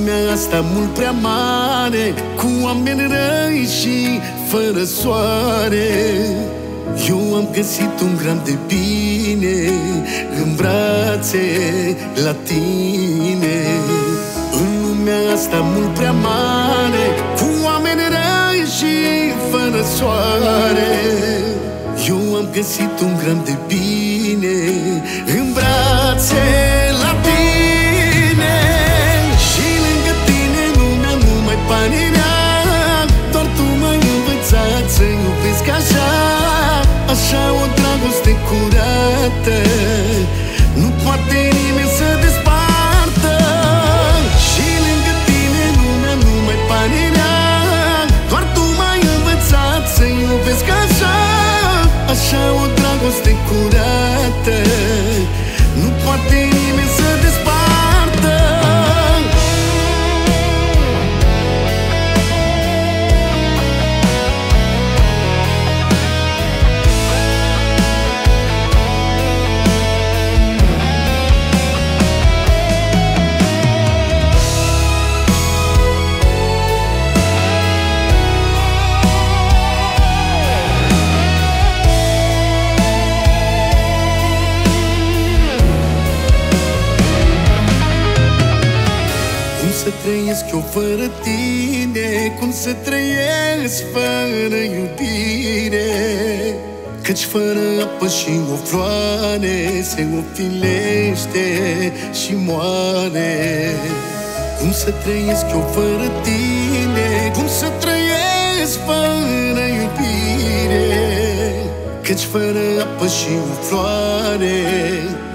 lumea asta mult prea mare, cu oameni răi și fără soare, eu am găsit un gram de bine în brațe la tine. În lumea asta mult prea mare, cu oameni răi și fără soare, eu am găsit un gram de bine în brațe la tine. Și lângă tine lumea nu mai pare rea, doar tu m-ai învățat să iubesc așa. Așa o dragoste curată nu poate nimeni să despartă. Și lângă tine lumea nu mai pare rea, doar tu m-ai învățat să iubesc așa. Așa o dragoste curată nu poate nimeni să despartă. Cum să trăiesc eu fără tine, cum să trăiesc fără iubire, căci fără apă și o floare se ofilește și moare. Cum să trăiesc eu fără tine, cum să trăiesc fără iubire, căci fără apă și o floare